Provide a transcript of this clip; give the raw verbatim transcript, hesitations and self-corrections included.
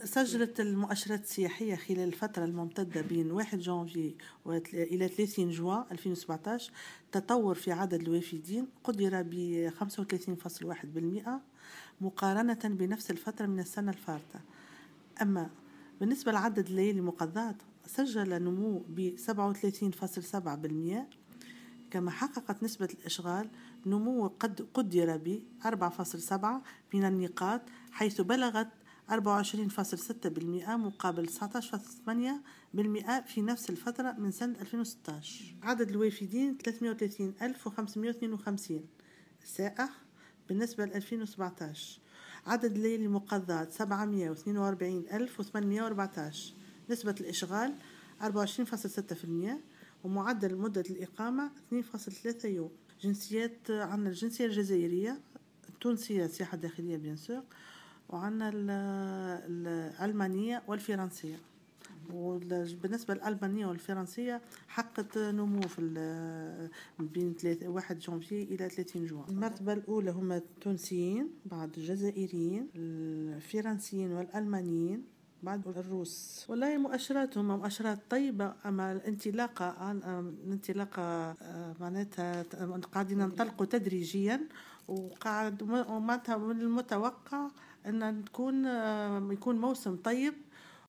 سجلت المؤشرات السياحية خلال الفترة الممتدة بين واحد جانفي إلى ثلاثين جوان ألفين وسبعة عشر تطور في عدد الوافدين قدر ب خمسة وثلاثين فاصلة واحد بالمئة مقارنة بنفس الفترة من السنة الفارطة. أما بالنسبة لعدد الليالي المقضاة سجل نمو ب سبعة وثلاثين فاصلة سبعة بالمئة، كما حققت نسبة الإشغال نمو قد قدر ب أربعة فاصلة سبعة من النقاط، حيث بلغت أربعة وعشرين فاصلة ستة بالمئة مقابل تسعة عشر فاصلة ثمانية بالمئة في نفس الفترة من سنة ألفين وستة عشر. عدد الوافدين ثلاثمئة وثلاثين ألف وخمسمئة واثنين وخمسين سائح بالنسبة ل ألفين وسبعة عشر. عدد الليالي المقضاة سبعمئة واثنين وأربعين ألف وثمانمئة وأربعة عشر. نسبة الإشغال أربعة وعشرين فاصلة ستة بالمئة ومعدل مدة الإقامة اثنين فاصلة ثلاثة يوم. جنسيات عندنا الجنسية الجزائرية، التونسية سياحة داخلية بيان سور، وعندنا الألمانية والفرنسية. وبالنسبة للألمانية والفرنسية حققت نمو في بين واحد جانفي إلى ثلاثين جوان. المرتبة الأولى هم التونسيين، بعد الجزائريين، الفرنسيين والألمانيين، بعد الروس. والله مؤشراتهم مؤشرات طيبة، أما الانطلاقة الانطلاقة معناتها قاعدين ننطلقوا تدريجيا، وقاعد ومعناتها من المتوقع أن تكون يكون موسم طيب